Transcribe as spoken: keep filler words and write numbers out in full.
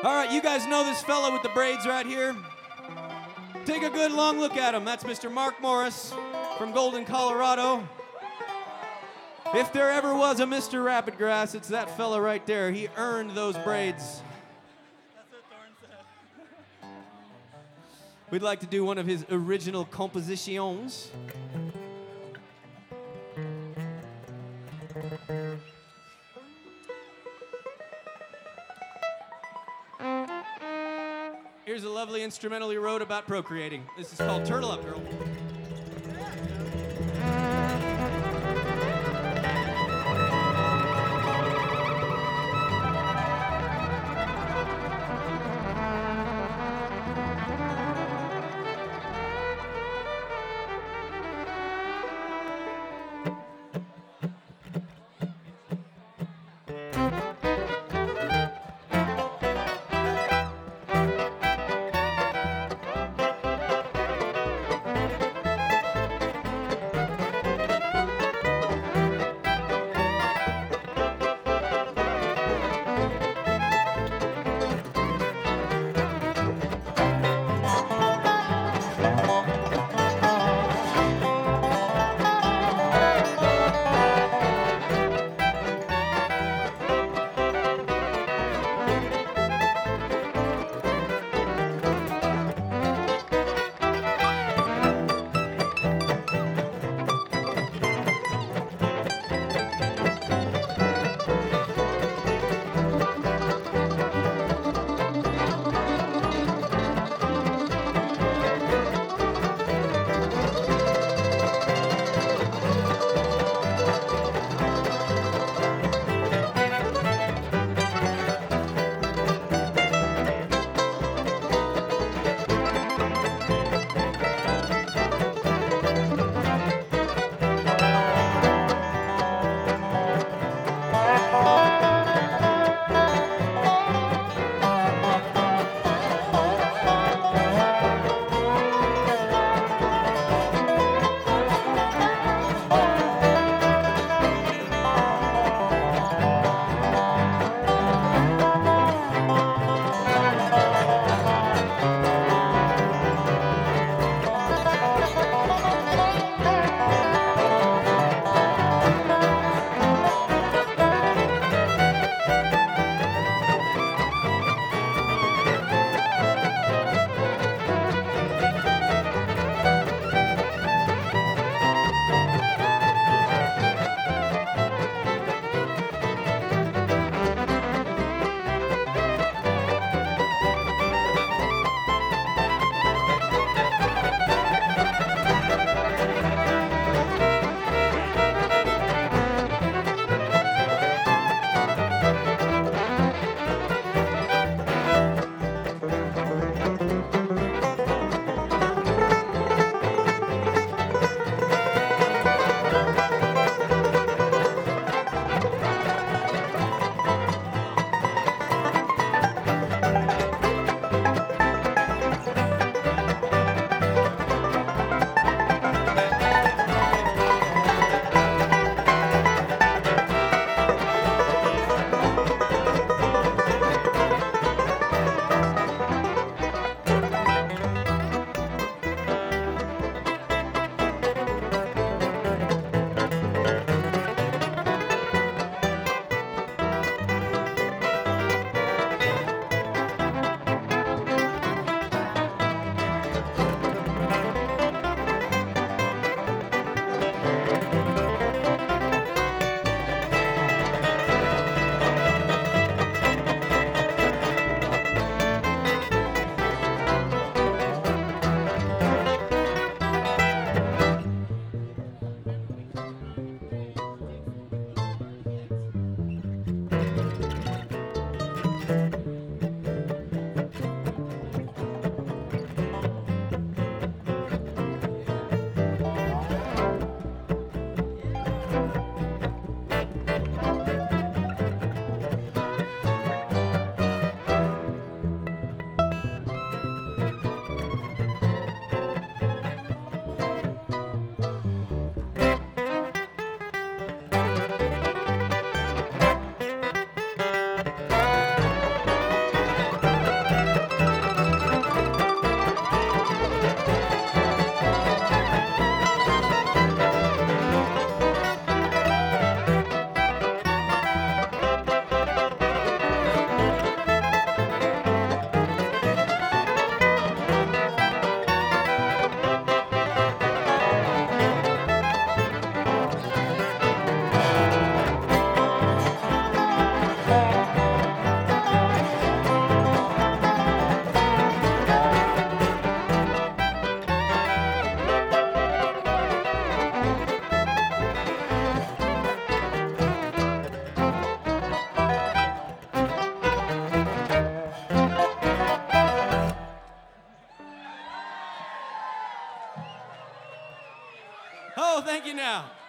All right, you guys know this fella with the braids right here? Take a good long look at him. That's Mister Mark Morris from Golden, Colorado. If there ever was a Mister Rapidgrass, it's that fella right there. He earned those braids. That's what Thorne said. We'd like to do one of his original compositions. Here's a lovely instrumental he wrote about procreating. This is called Turtle Up, Girl. Oh, thank you now.